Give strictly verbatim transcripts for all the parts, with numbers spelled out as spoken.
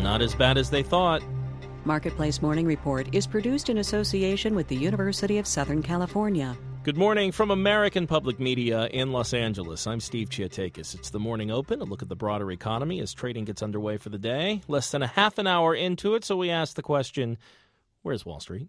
not as bad as they thought. Marketplace Morning Report is produced in association with the University of Southern California. Good morning from American Public Media in Los Angeles. I'm Steve Chiatakis. It's the Morning Open, a look at the broader economy as trading gets underway for the day. Less than a half an hour into it, so we ask the question, where's Wall Street?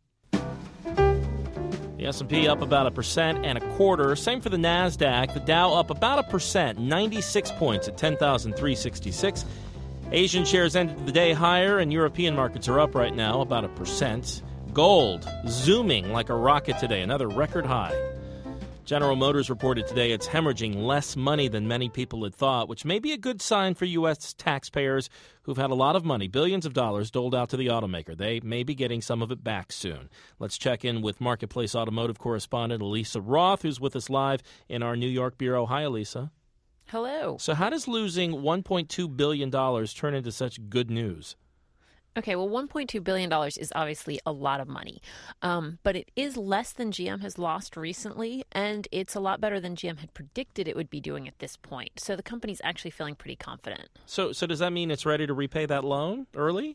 The S and P up about a percent and a quarter. Same for the NASDAQ. The Dow up about a percent, ninety-six points at ten thousand three hundred sixty-six. Asian shares ended the day higher, and European markets are up right now about a percent. Gold zooming like a rocket today, another record high. General Motors reported today it's hemorrhaging less money than many people had thought, which may be a good sign for U S taxpayers who've had a lot of money, billions of dollars, doled out to the automaker. They may be getting some of it back soon. Let's check in with Marketplace Automotive correspondent Elisa Roth, who's with us live in our New York bureau. Hi, Elisa. Hello. So how does losing one point two billion dollars turn into such good news? Okay, well, one point two billion dollars is obviously a lot of money, um, but it is less than G M has lost recently, and it's a lot better than G M had predicted it would be doing at this point. So the company's actually feeling pretty confident. So, so does that mean it's ready to repay that loan early?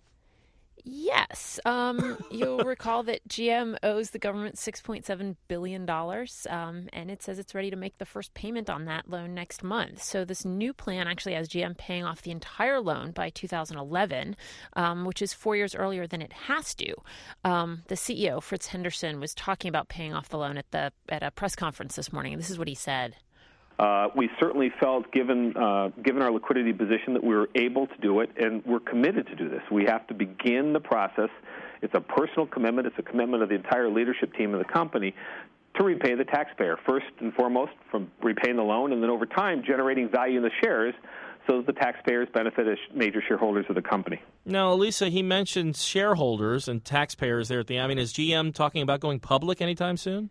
Yes. Um, you'll recall that G M owes the government six point seven billion dollars, um, and it says it's ready to make the first payment on that loan next month. So this new plan actually has G M paying off the entire loan by two thousand eleven, um, which is four years earlier than it has to. Um, the C E O, Fritz Henderson, was talking about paying off the loan at the at a press conference this morning. This is what he said. Uh, we certainly felt, given uh, given our liquidity position, that we were able to do it, and we're committed to do this. We have to begin the process. It's a personal commitment. It's a commitment of the entire leadership team of the company to repay the taxpayer, first and foremost from repaying the loan, and then over time generating value in the shares so that the taxpayers benefit as major shareholders of the company. Now, Elisa, he mentioned shareholders and taxpayers there at the end. I mean, is G M talking about going public anytime soon?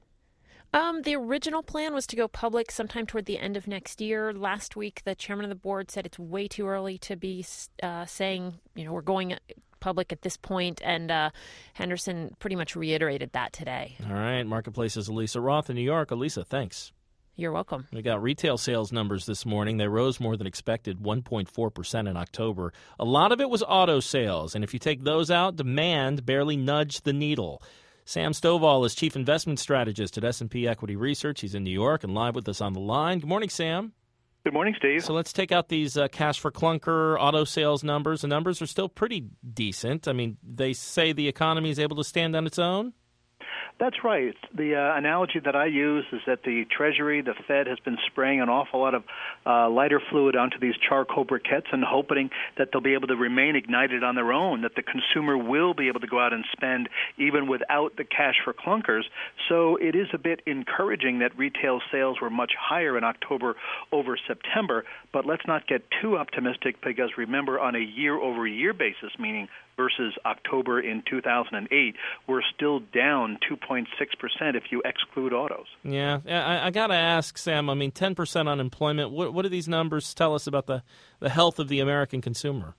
Um, the original plan was to go public sometime toward the end of next year. Last week, the chairman of the board said it's way too early to be uh, saying, you know, we're going public at this point, and uh, Henderson pretty much reiterated that today. All right. Marketplace's Elisa Roth in New York. Elisa, thanks. You're welcome. We got retail sales numbers this morning. They rose more than expected, one point four percent in October. A lot of it was auto sales, and if you take those out, demand barely nudged the needle. Sam Stovall is Chief Investment Strategist at S and P Equity Research. He's in New York and live with us on the line. Good morning, Sam. Good morning, Steve. So let's take out these uh, cash for clunker auto sales numbers. The numbers are still pretty decent. I mean, they say the economy is able to stand on its own. That's right. The uh, analogy that I use is that the Treasury, the Fed, has been spraying an awful lot of uh, lighter fluid onto these charcoal briquettes and hoping that they'll be able to remain ignited on their own, that the consumer will be able to go out and spend even without the cash for clunkers. So it is a bit encouraging that retail sales were much higher in October over September, but let's not get too optimistic because remember, on a year-over-year basis, meaning versus October in two thousand eight, we're still down two point six percent if you exclude autos. Yeah, I, I got to ask, Sam, I mean, ten percent unemployment, what, what do these numbers tell us about the, the health of the American consumer?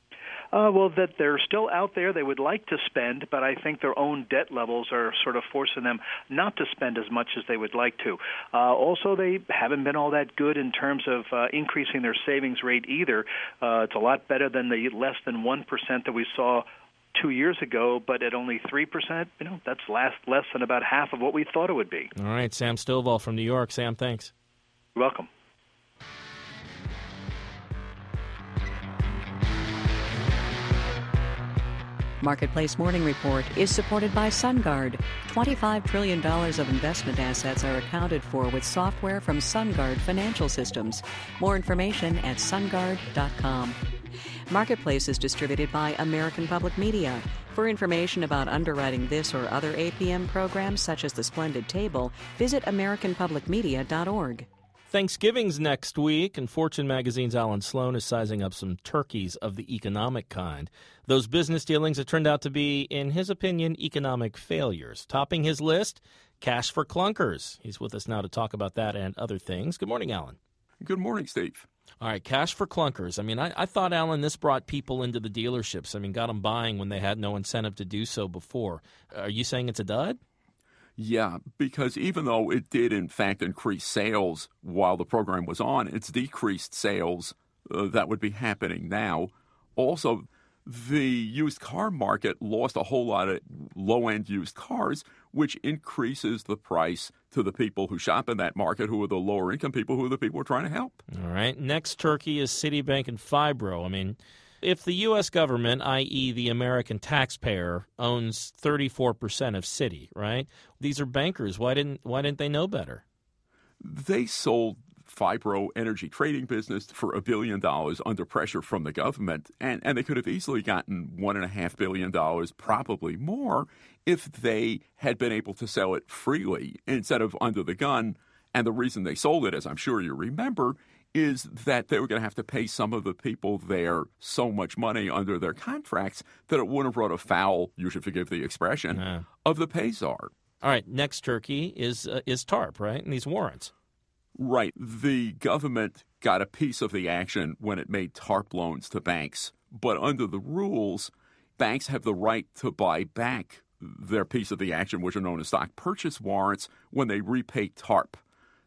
Uh, well, that they're still out there. They would like to spend, but I think their own debt levels are sort of forcing them not to spend as much as they would like to. Uh, also, they haven't been all that good in terms of uh, increasing their savings rate either. Uh, it's a lot better than the less than one percent that we saw two years ago, but at only three percent, you know, that's last, less than about half of what we thought it would be. All right, Sam Stovall from New York. Sam, thanks. You're welcome. Marketplace Morning Report is supported by SunGard. twenty-five trillion dollars of investment assets are accounted for with software from SunGard Financial Systems. More information at sungard dot com. Marketplace is distributed by American Public Media. For information about underwriting this or other A P M programs, such as The Splendid Table, visit american public media dot org. Thanksgiving's next week, and Fortune magazine's Alan Sloan is sizing up some turkeys of the economic kind. Those business dealings have turned out to be, in his opinion, economic failures. Topping his list, cash for clunkers. He's with us now to talk about that and other things. Good morning, Alan. Good morning, Steve. All right, cash for clunkers. I mean, I, I thought, Alan, this brought people into the dealerships. I mean, got them buying when they had no incentive to do so before. Are you saying it's a dud? Yeah, because even though it did, in fact, increase sales while the program was on, it's decreased sales uh, that would be happening now. Also, the used car market lost a whole lot of low-end used cars, which increases the price to the people who shop in that market, who are the lower-income people, who are the people we're trying to help. All right. Next turkey is Citibank and Fibro. I mean, if the U S government, that is the American taxpayer, owns thirty-four percent of Citi, right? These are bankers. Why didn't why didn't they know better? They sold Fibro energy trading business for a billion dollars under pressure from the government, and, and they could have easily gotten one and a half billion dollars, probably more, if they had been able to sell it freely instead of under the gun. And the reason they sold it, as I'm sure you remember, is that they were going to have to pay some of the people there so much money under their contracts that it would have run afoul, you should forgive the expression, yeah. of the pay czar. All right, next turkey is uh, is TARP, right, and these warrants. Right. The government got a piece of the action when it made TARP loans to banks. But under the rules, banks have the right to buy back their piece of the action, which are known as stock purchase warrants, when they repay TARP.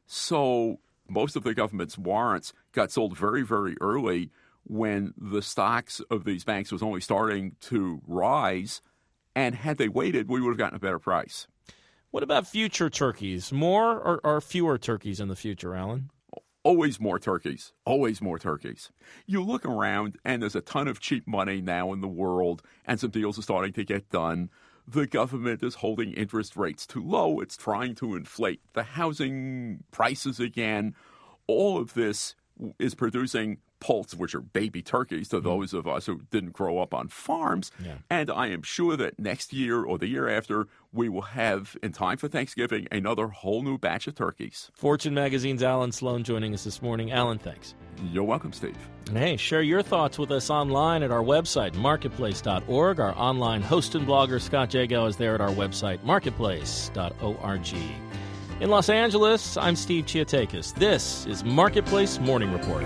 So most of the government's warrants got sold very, very early when the stocks of these banks was only starting to rise. And had they waited, we would have gotten a better price. What about future turkeys? More or, or fewer turkeys in the future, Alan? Always more turkeys. Always more turkeys. You look around, and there's a ton of cheap money now in the world, and some deals are starting to get done. The government is holding interest rates too low. It's trying to inflate the housing prices again. All of this is producing poults, which are baby turkeys to those of us who didn't grow up on farms. Yeah. And I am sure that next year or the year after, we will have, in time for Thanksgiving, another whole new batch of turkeys. Fortune Magazine's Alan Sloan joining us this morning. Alan, thanks. You're welcome, Steve. And hey, share your thoughts with us online at our website, marketplace dot org. Our online host and blogger, Scott Jagow, is there at our website, marketplace dot org. In Los Angeles, I'm Steve Chiatakis. This is Marketplace Morning Report.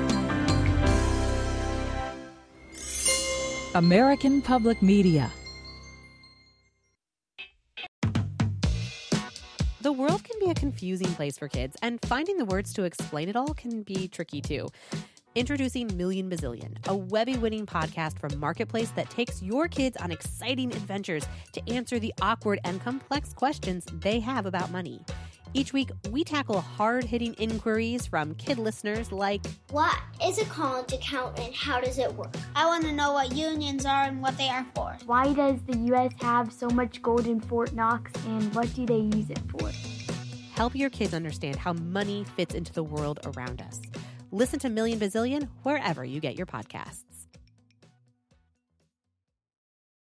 American Public Media. The world can be a confusing place for kids, and finding the words to explain it all can be tricky too. Introducing Million Bazillion, a Webby-winning podcast from Marketplace that takes your kids on exciting adventures to answer the awkward and complex questions they have about money. Each week, we tackle hard-hitting inquiries from kid listeners like, what is a college account and how does it work? I want to know what unions are and what they are for. Why does the U S have so much gold in Fort Knox and what do they use it for? Help your kids understand how money fits into the world around us. Listen to Million Bazillion wherever you get your podcasts.